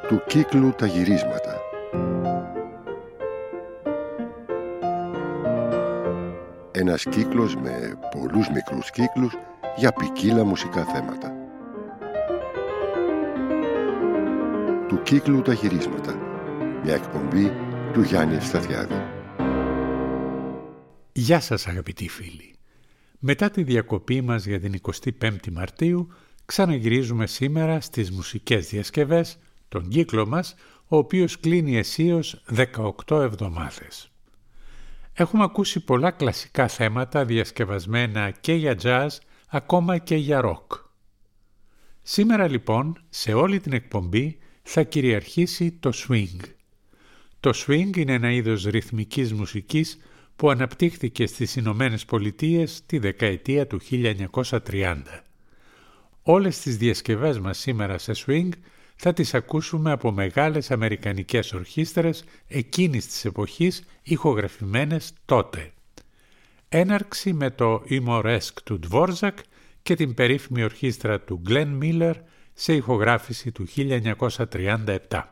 Του κύκλου τα γυρίσματα. Ένας κύκλος με πολλούς μικρούς κύκλους για ποικίλα μουσικά θέματα. Του κύκλου τα γυρίσματα. Μια εκπομπή του Γιάννη Ευσταθιάδη. Γεια σας αγαπητοί φίλοι. Μετά τη διακοπή μας για την 25η Μαρτίου, ξαναγυρίζουμε σήμερα στις μουσικές διασκευές, τον κύκλο μας, ο οποίος κλείνει αισίως 18 εβδομάδες. Έχουμε ακούσει πολλά κλασικά θέματα διασκευασμένα και για jazz, ακόμα και για rock. Σήμερα λοιπόν, σε όλη την εκπομπή, θα κυριαρχήσει το swing. Το swing είναι ένα είδος ρυθμικής μουσικής που αναπτύχθηκε στις Ηνωμένες Πολιτείες τη δεκαετία του 1930. Όλες τις διασκευές μας σήμερα σε swing θα τις ακούσουμε από μεγάλες αμερικανικές ορχήστρες εκείνης της εποχής, ηχογραφημένες τότε. Έναρξη με το Imoresk του Dvorak και την περίφημη ορχήστρα του Glenn Miller σε ηχογράφηση του 1937.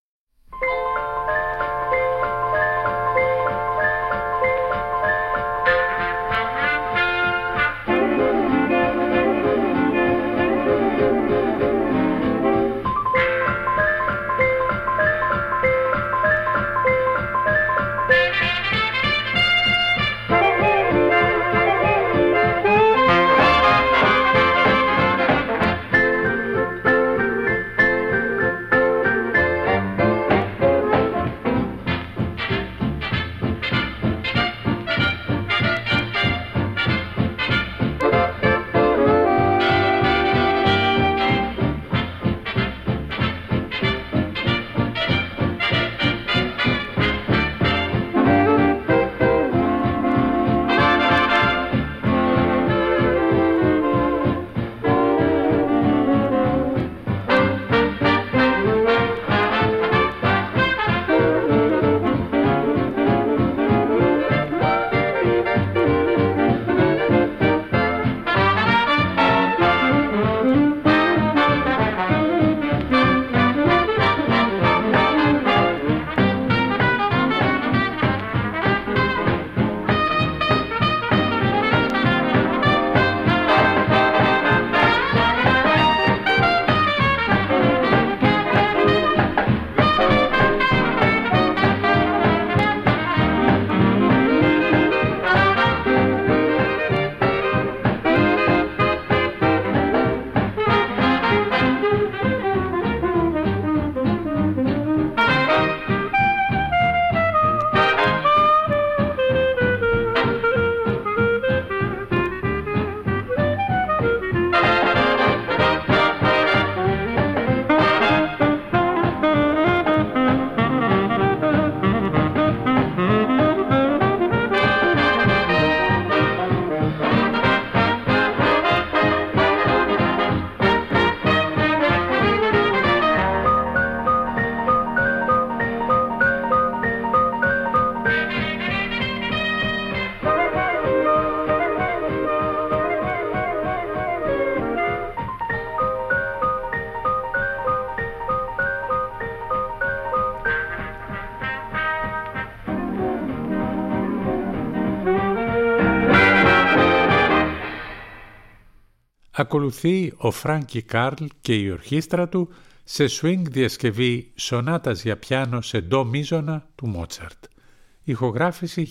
Ακολουθεί ο Φράνκι Καρλ και η ορχήστρα του σε swing διασκευή σονάτας για πιάνο σε ντο μίζωνα του Μότσαρτ. Ηχογράφηση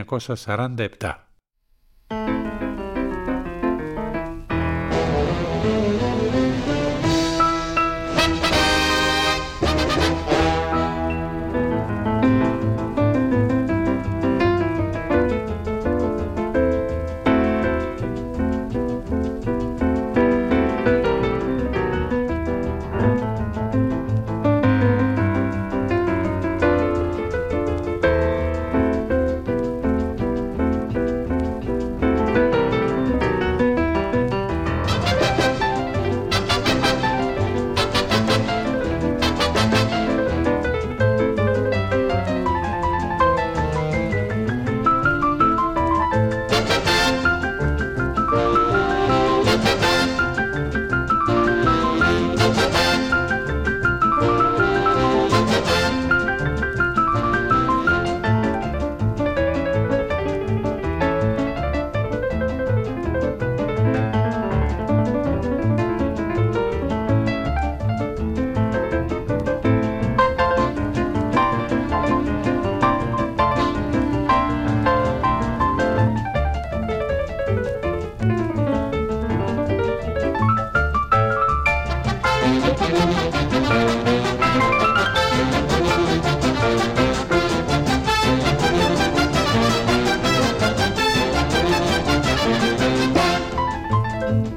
1947.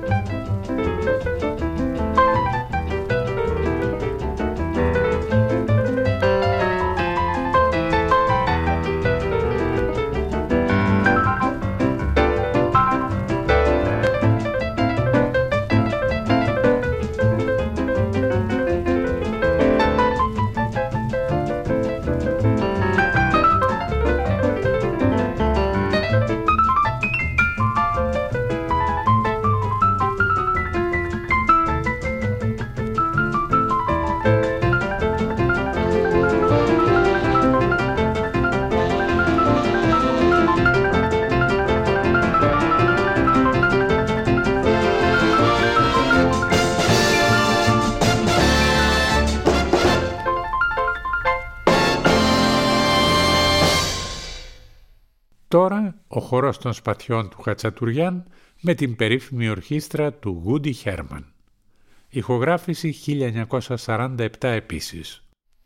Τώρα ο χορός των σπαθιών του Χατσατουριάν με την περίφημη ορχήστρα του Woody Herman. Ηχογράφηση 1947 επίσης.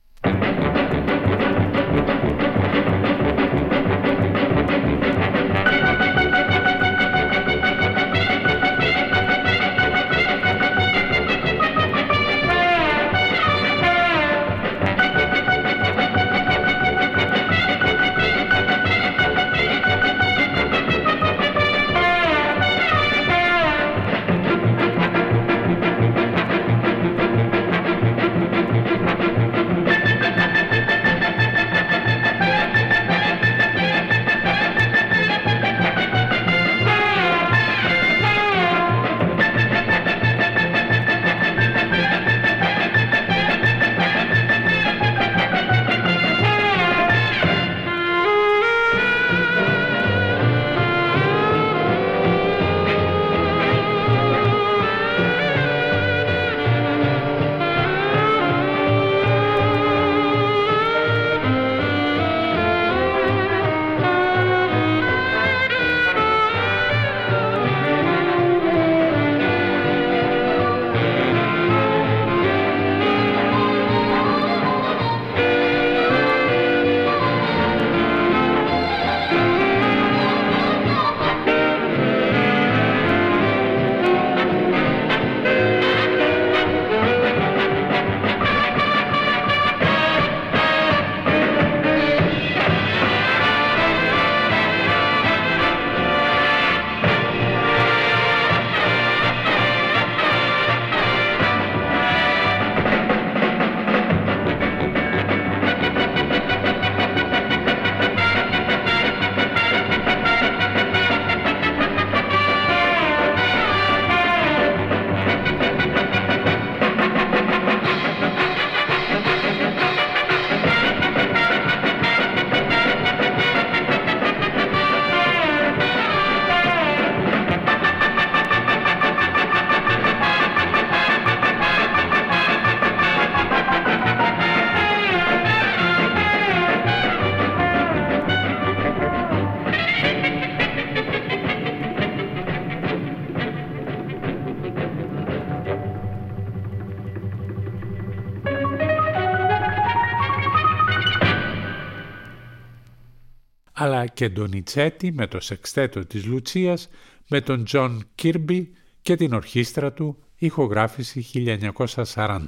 αλλά και Ντονιτσέτη με το σεξτέτο της Λουτσίας, με τον Τζον Κίρμπι και την ορχήστρα του, ηχογράφηση 1940.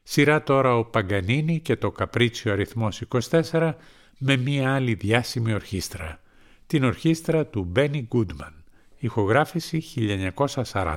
Σειρά τώρα ο Παγκανίνη και το Καπρίτσιο αριθμός 24 με μία άλλη διάσημη ορχήστρα, την ορχήστρα του Μπένι Γκούντμαν, ηχογράφηση 1940.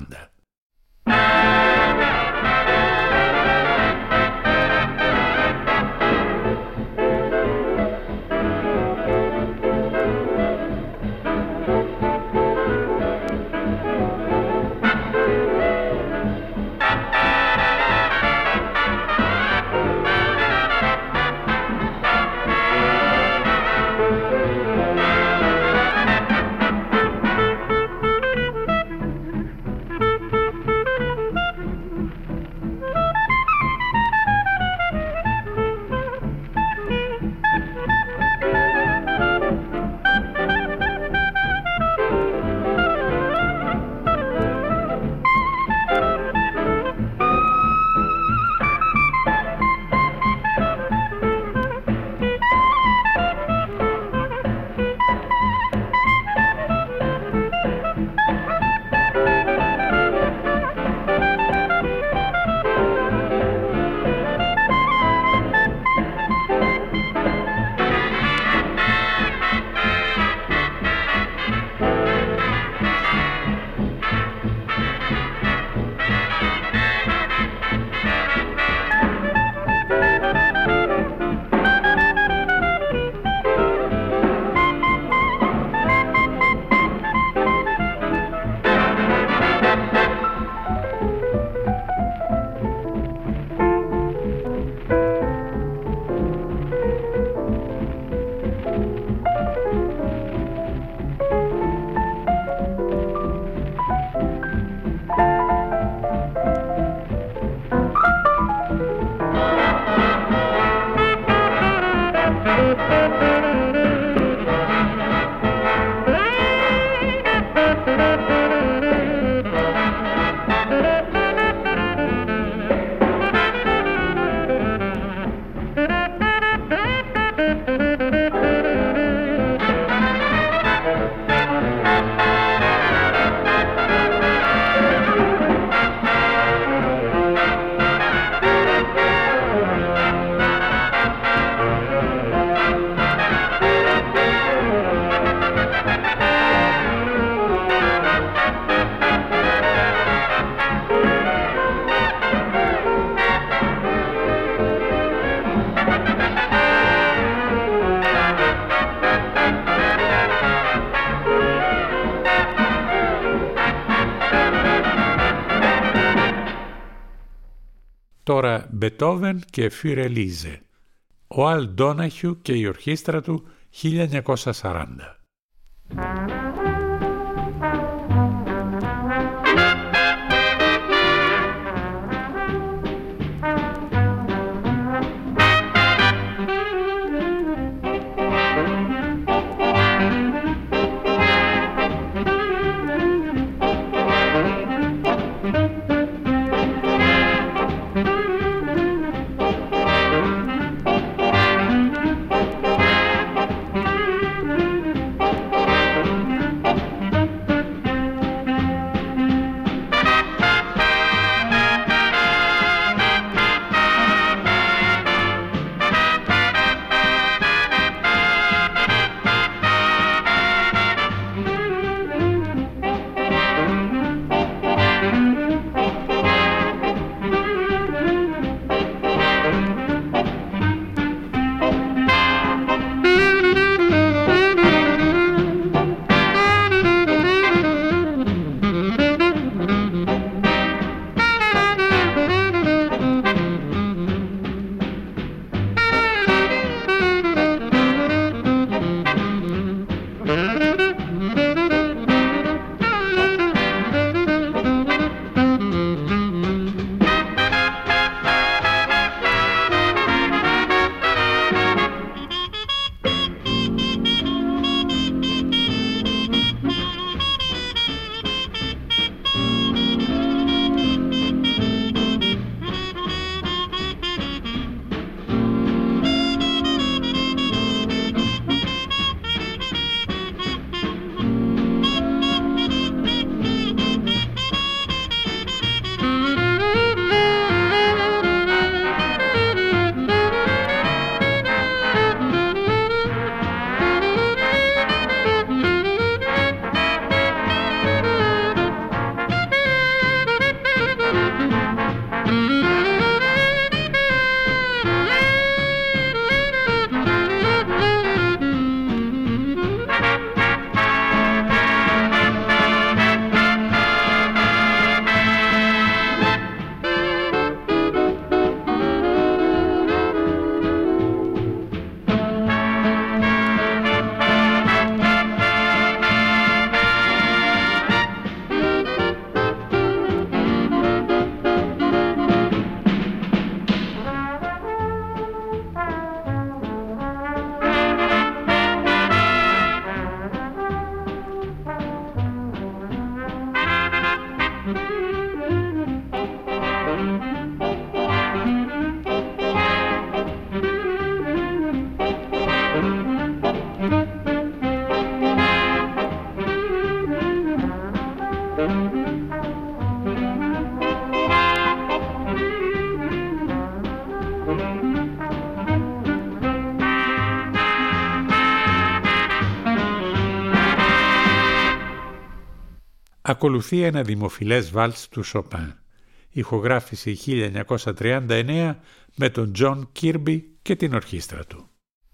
Τώρα Μπετόβεν και Φιουρελίζε, ο Αλ Ντόναχιου και η ορχήστρα του 1940. Ακολουθεί ένα δημοφιλές βάλς του Σοπάν. Ηχογράφηση 1939 με τον Τζον Κίρμπι και την ορχήστρα του.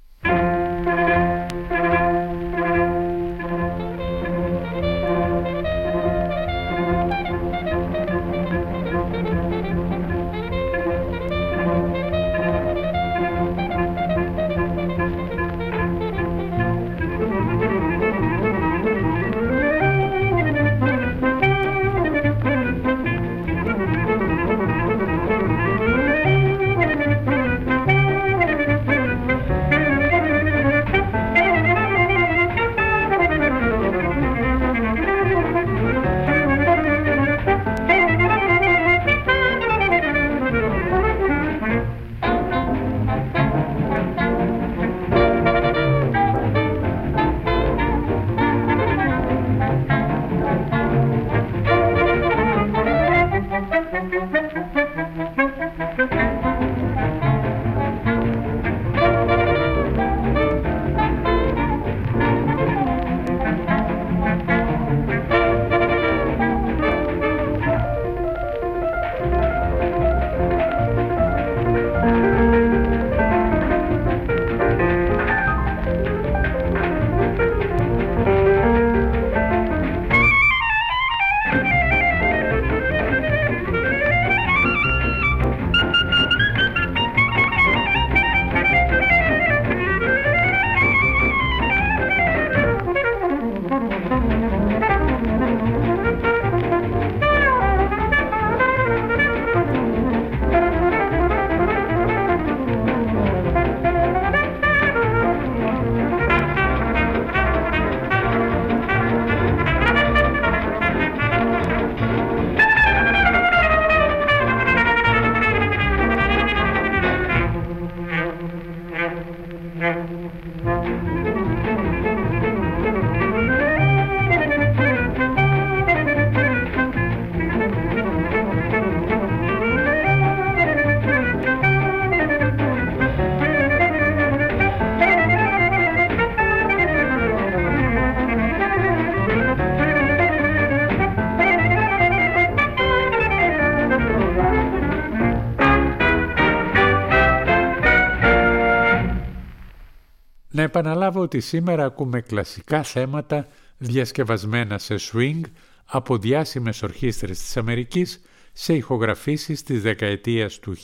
Να επαναλάβω ότι σήμερα ακούμε κλασικά θέματα διασκευασμένα σε swing από διάσημες ορχήστρες της Αμερικής σε ηχογραφήσεις της δεκαετίας του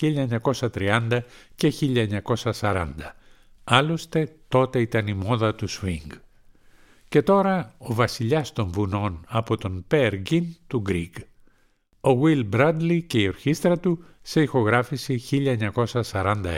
1930 και 1940. Άλλωστε τότε ήταν η μόδα του swing. Και τώρα ο βασιλιάς των βουνών από τον Peer Gynt του Grieg. Ο Will Bradley και η ορχήστρα του σε ηχογράφηση 1941.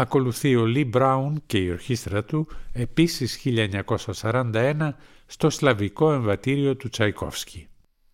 Ακολουθεί ο Λι Μπράουν και η ορχήστρα του, επίσης 1941, στο Σλαβικό εμβατήριο του Τσαϊκόφσκι.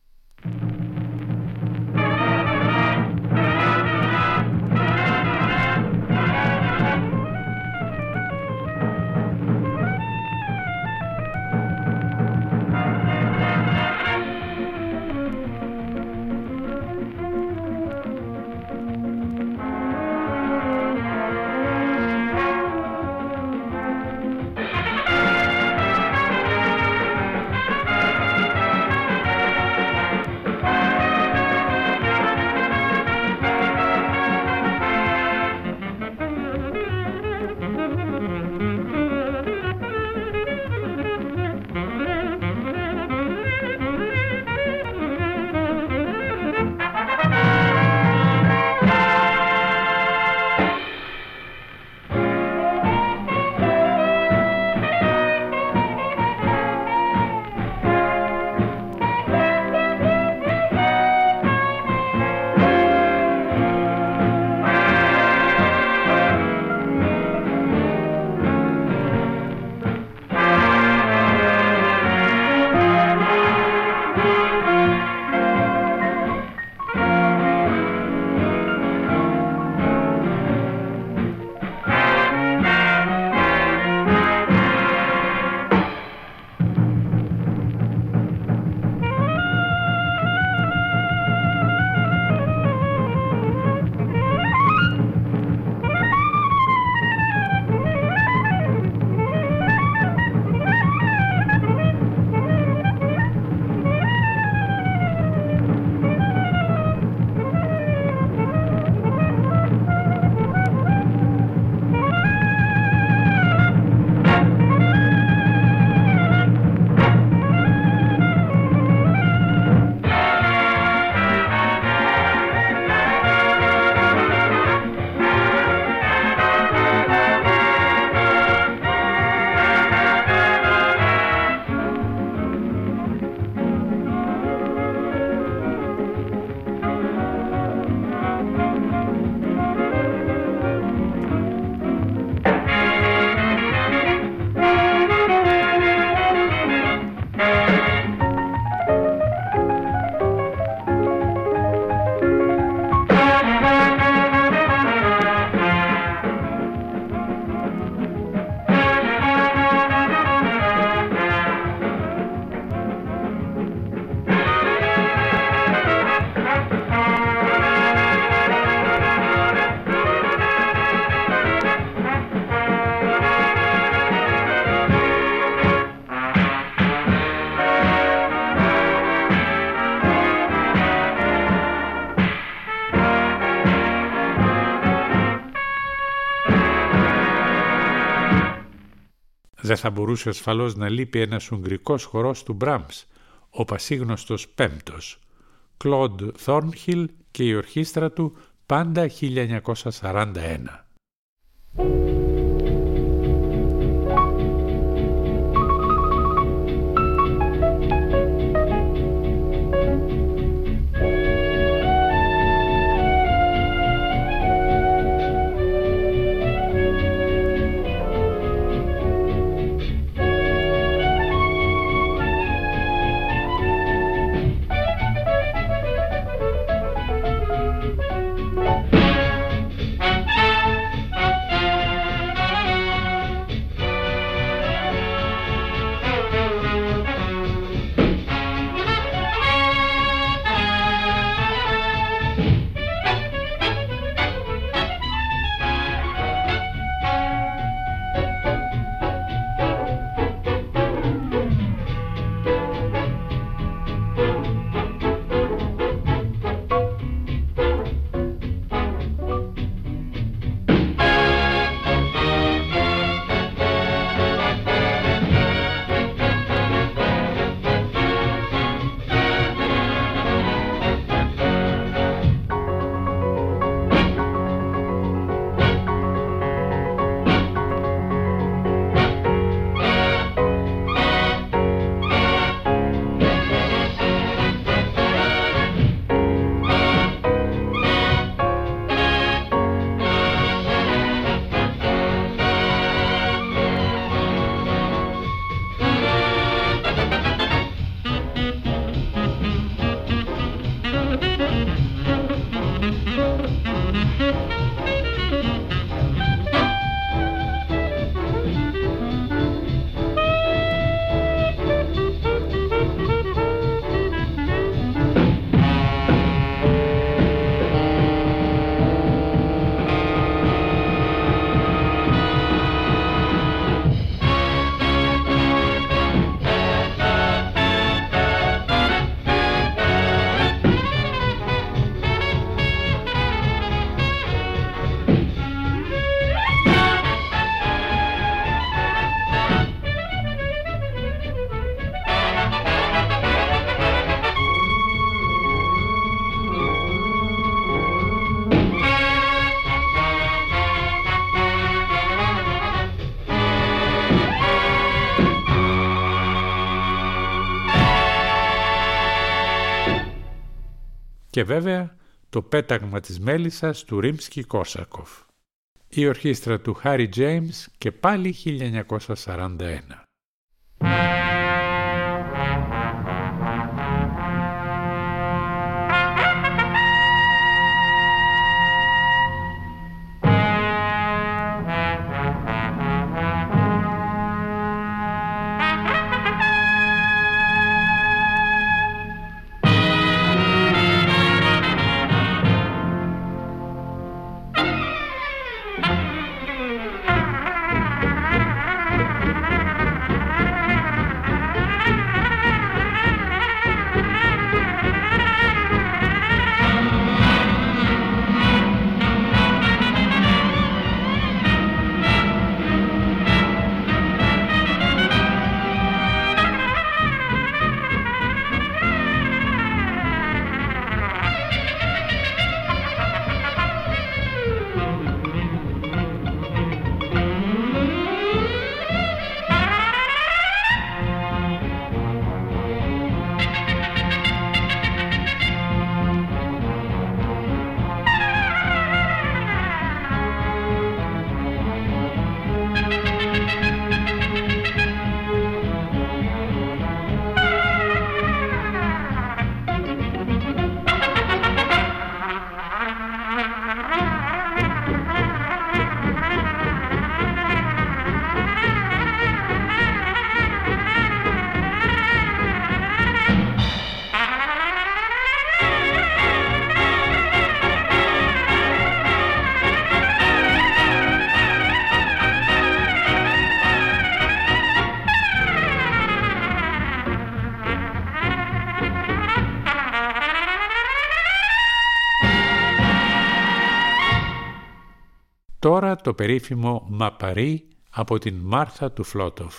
Δεν θα μπορούσε ασφαλώς να λείπει ένας ουγγρικός χορός του Μπράμς, ο πασίγνωστος πέμπτος, Κλοντ Θόρνχιλ και η ορχήστρα του, πάντα 1941. Και βέβαια το πέταγμα της μέλισσας του Ρίμσκι-Κόρσακοφ. Η ορχήστρα του Χάρι Τζέιμς και πάλι 1941. Τώρα το περίφημο «Μαπαρί» από την Μάρθα του Φλότοφ.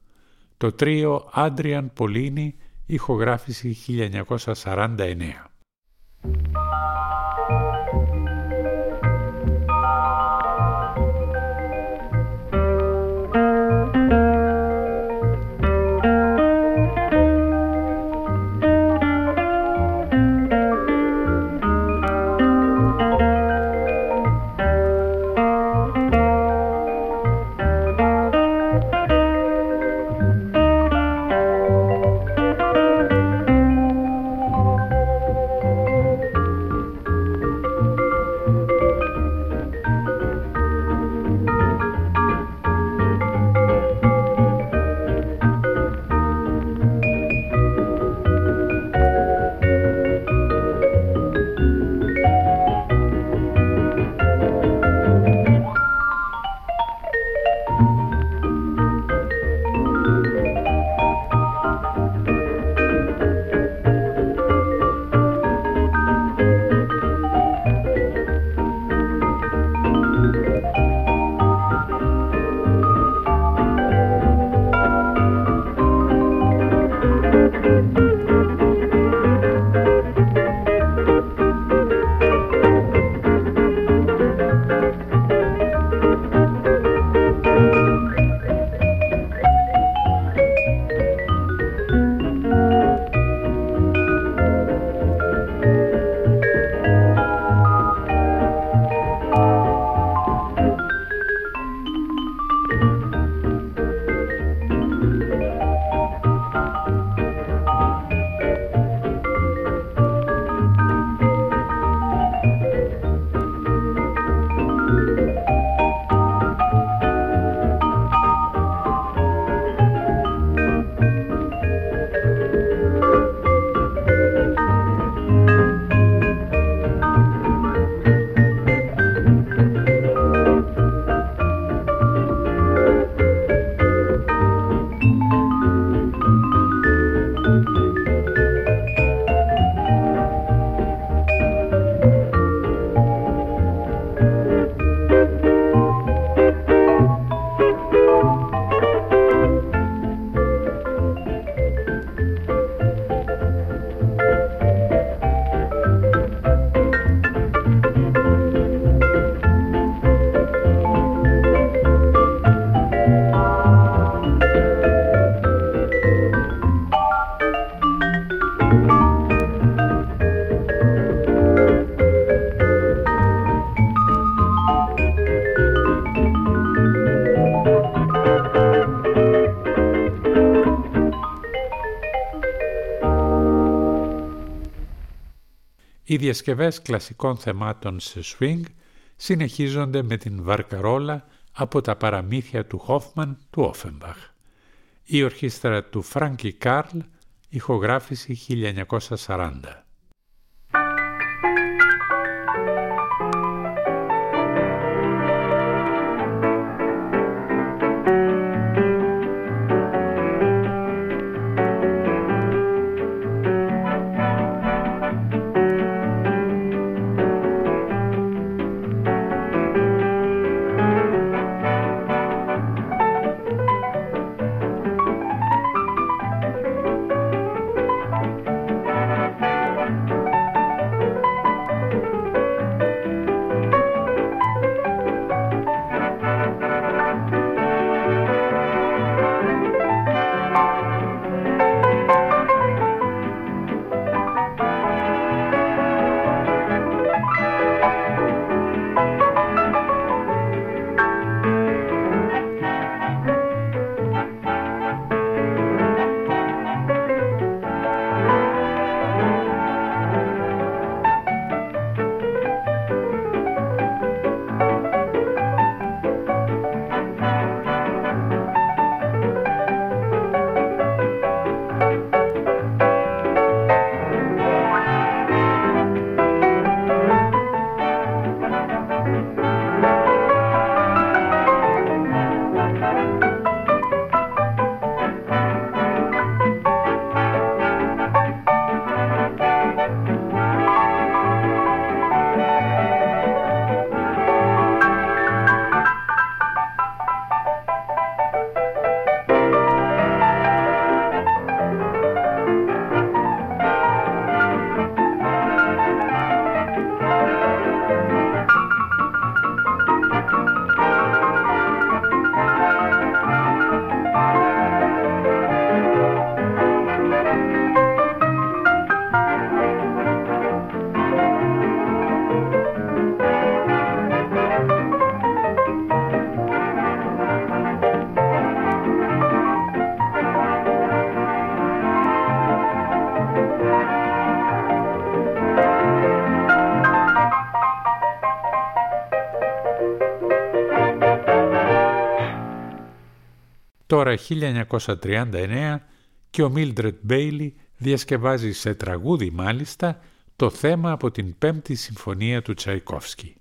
Το τρίο Άντριαν Πολίνι, ηχογράφηση 1949. Οι διασκευές κλασικών θεμάτων σε swing συνεχίζονται με την βαρκαρόλα από τα παραμύθια του Χόφμαν του Όφενμπαχ. Η ορχήστρα του Φράνκι Κάρλ, ηχογράφηση 1940. Τώρα 1939 και ο Μίλντρετ Μπέιλι διασκευάζει σε τραγούδι μάλιστα το θέμα από την 5η συμφωνία του Τσαϊκόφσκι.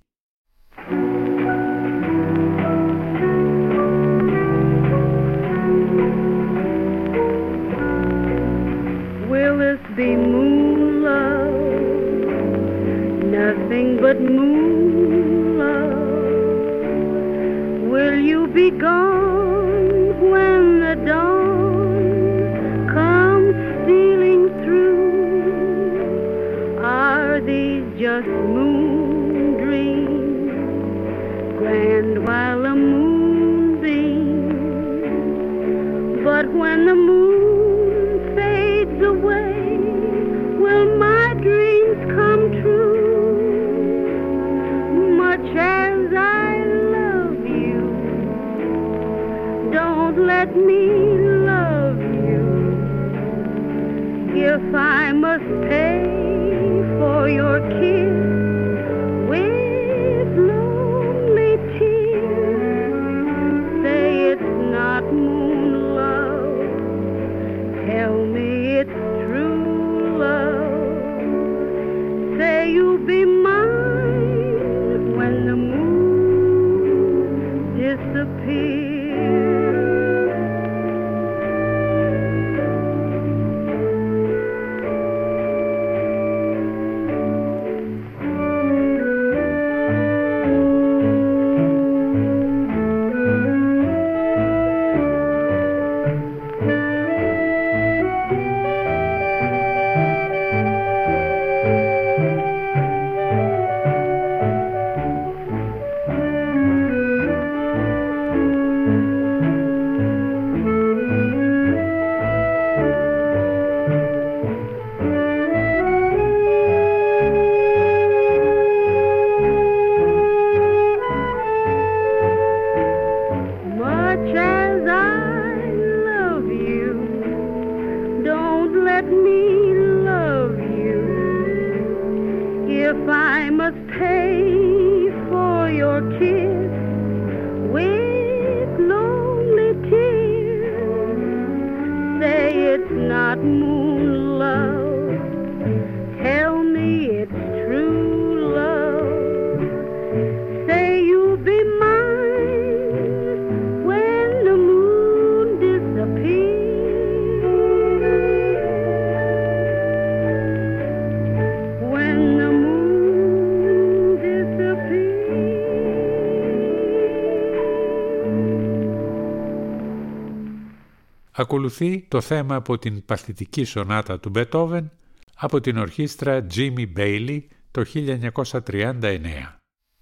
Will this be moon love? Nothing but moon love. Will you be gone when the dawn comes stealing through? Are these just moon dreams, grand while the moon beams? But when the moon fades away, will my dreams come true? Much as I love you, don't let me love you. If I must pay for your kiss with lonely tears, say it's not moon love. Tell me it's true love. Say you'll be mine when the moon disappears. I must pay for your kiss with lonely tears, say it's not moon love, tell me it's true love, say you'll be mine when the moon disappears, when the moon disappears. Ακολουθεί το θέμα από την παθητική σονάτα του Μπετόβεν από την ορχήστρα Jimmy Bailey το 1939.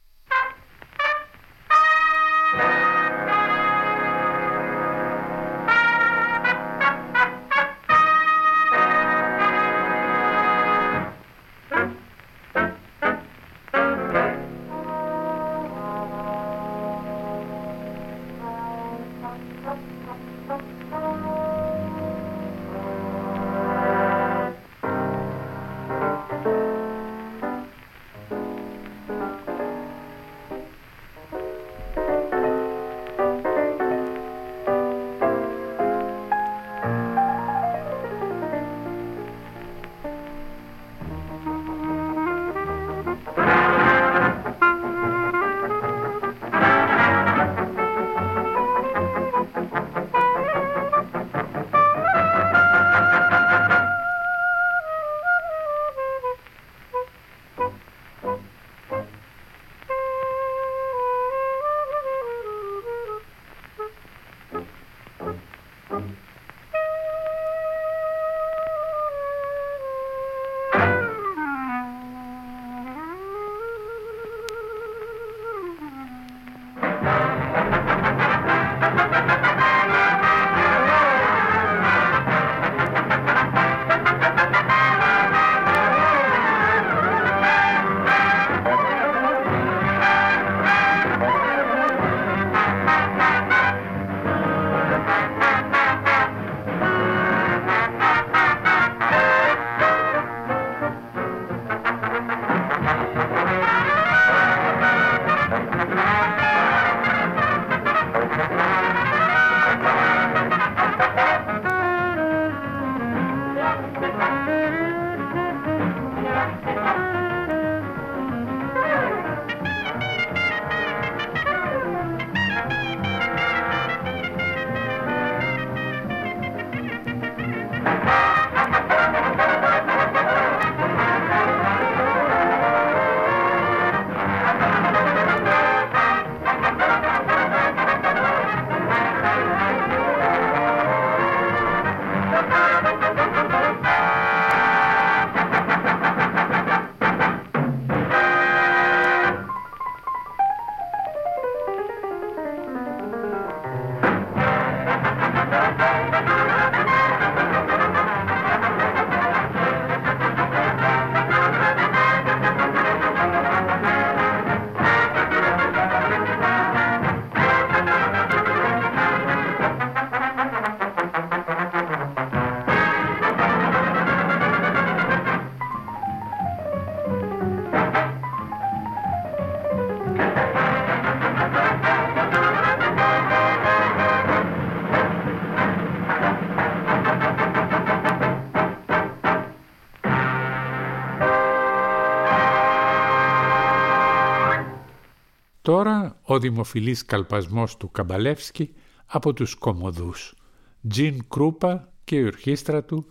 Τώρα ο δημοφιλής καλπασμός του Καμπαλεύσκη από τους Κομμωδούς, Τζιν Κρούπα και η ορχήστρα του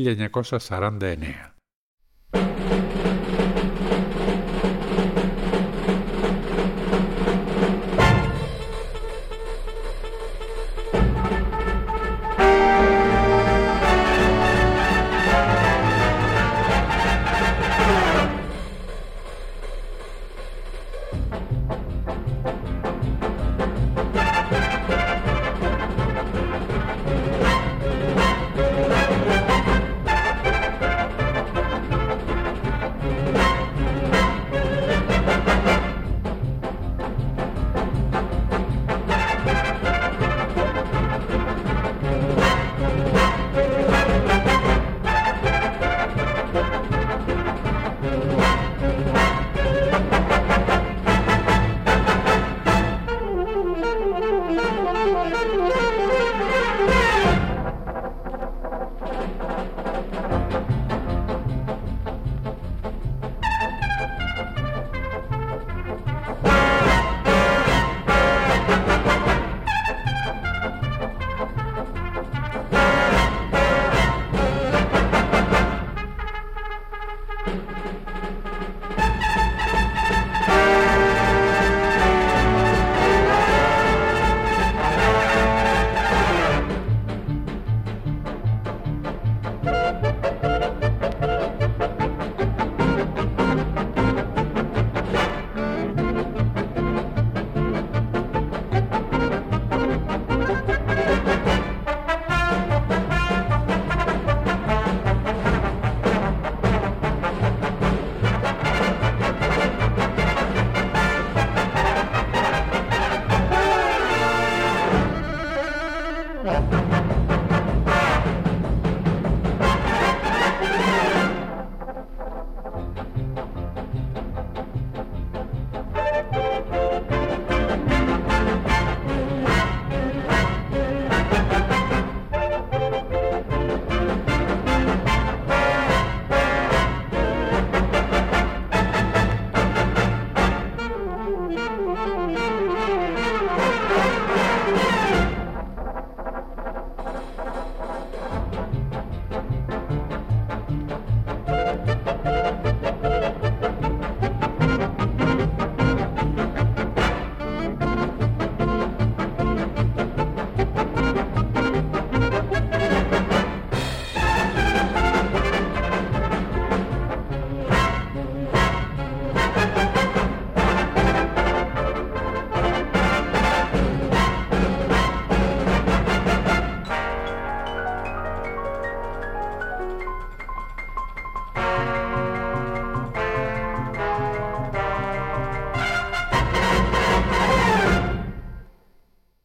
1949.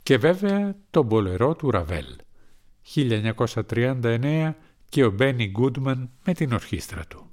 και βέβαια το μπολερό του Ραβέλ. 1939 και ο Μπένι Γκούντμαν με την ορχήστρα του.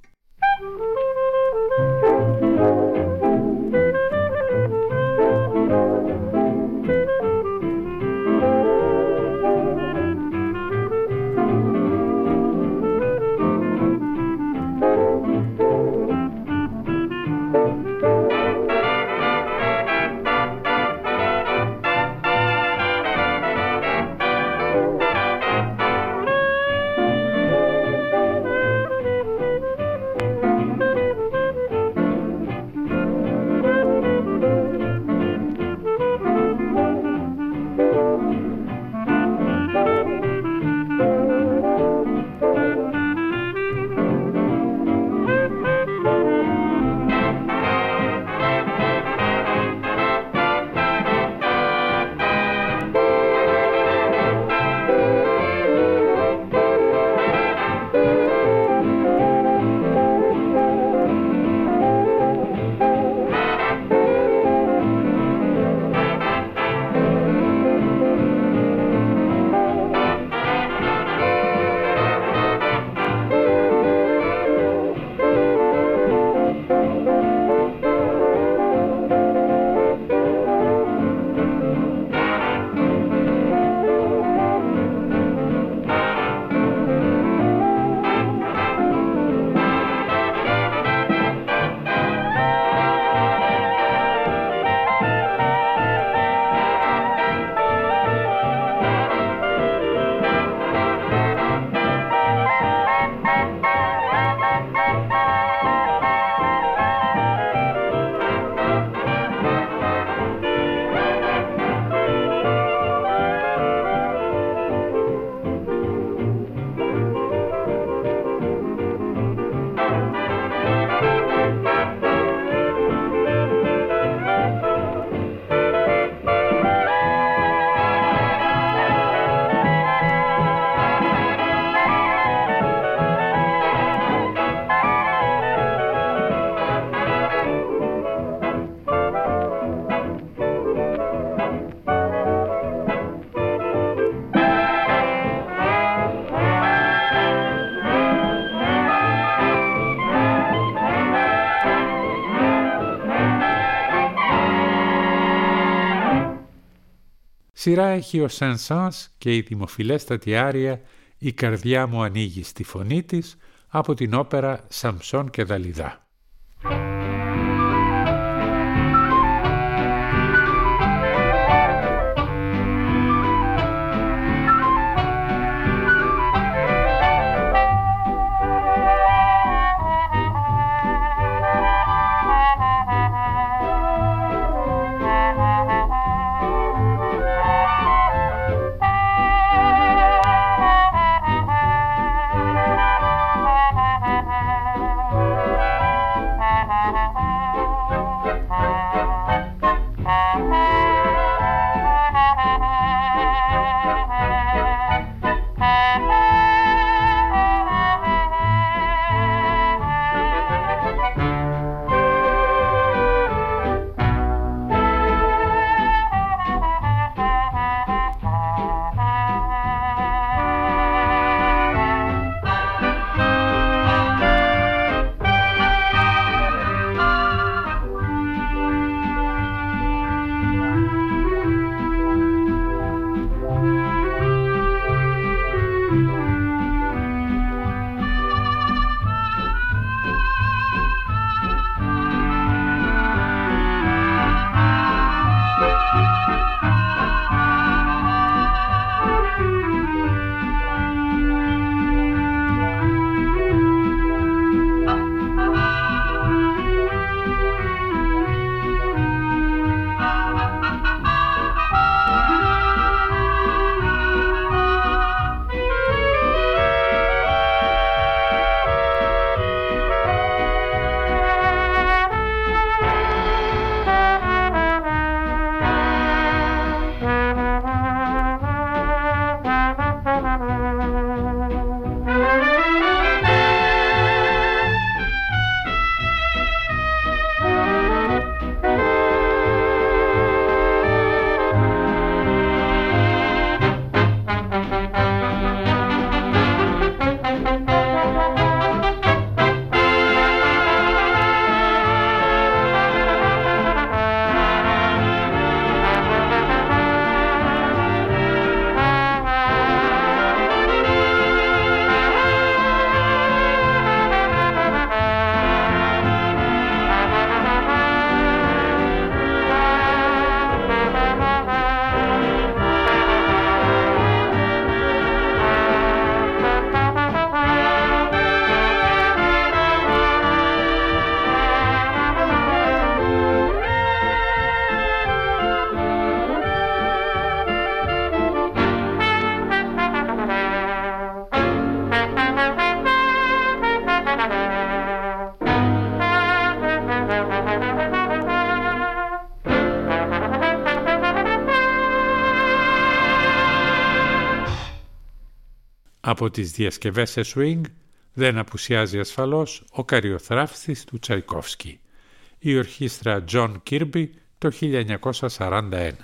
Σειρά έχει ο Σεν-Σανς και η δημοφιλέστατη άρια «Η καρδιά μου ανοίγει» στη φωνή της από την όπερα «Σαμψόν και Δαλιδά». Από τις διασκευές σε swing δεν απουσιάζει ασφαλώς ο καριοθράφτης του Τσαϊκόφσκι, η ορχήστρα John Kirby το 1941.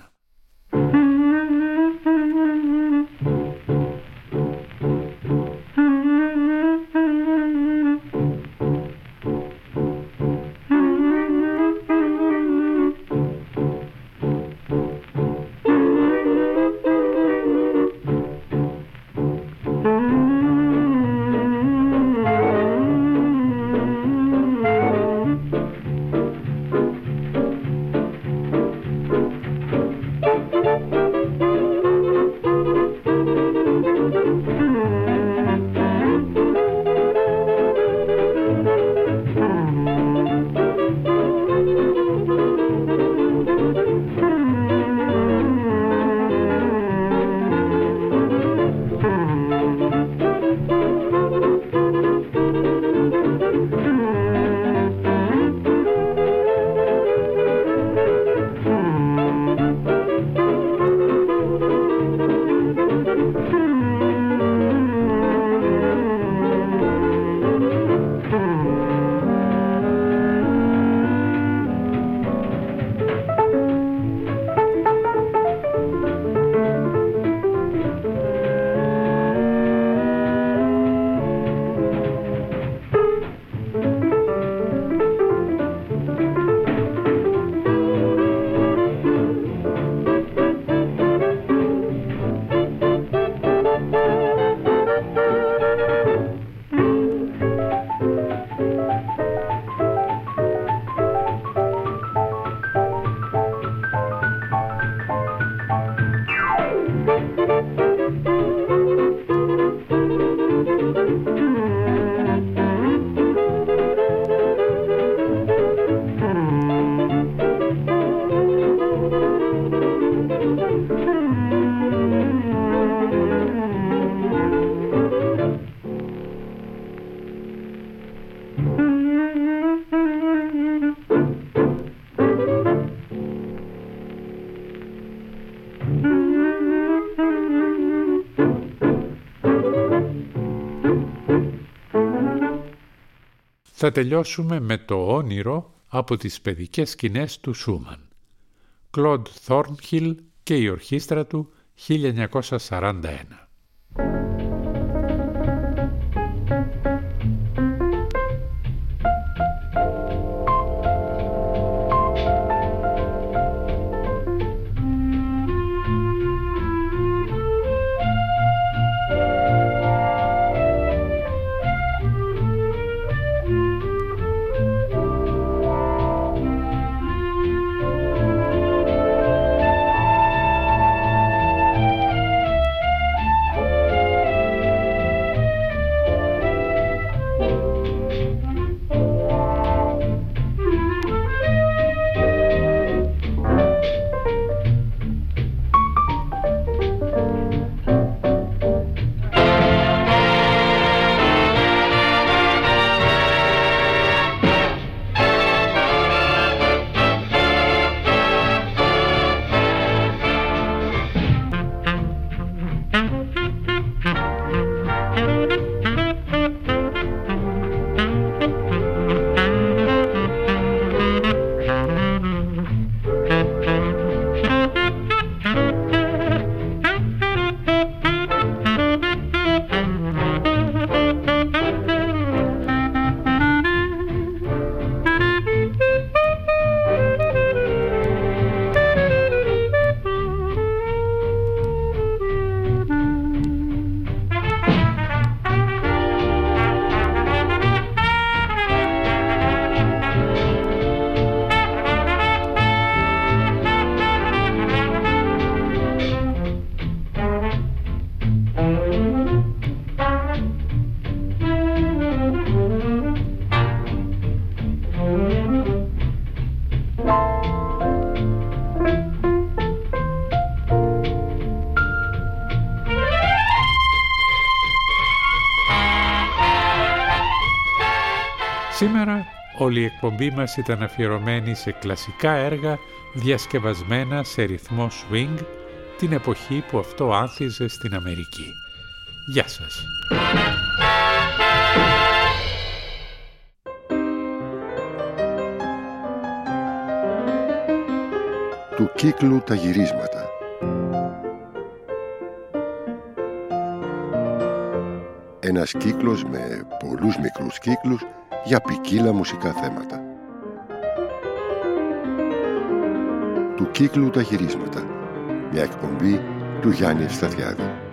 Θα τελειώσουμε με το όνειρο από τις παιδικές σκηνές του Σούμαν. Κλοντ Θόρνχιλ και η ορχήστρα του 1941. Σήμερα όλη η εκπομπή μας ήταν αφιερωμένη σε κλασικά έργα διασκευασμένα σε ρυθμό swing την εποχή που αυτό άνθιζε στην Αμερική. Γεια σας. Του κύκλου τα γυρίσματα. Ένας κύκλος με πολλούς μικρούς κύκλους για ποικίλα μουσικά θέματα. Του κύκλου τα γυρίσματα. Μια εκπομπή του Γιάννη Ευσταθιάδη.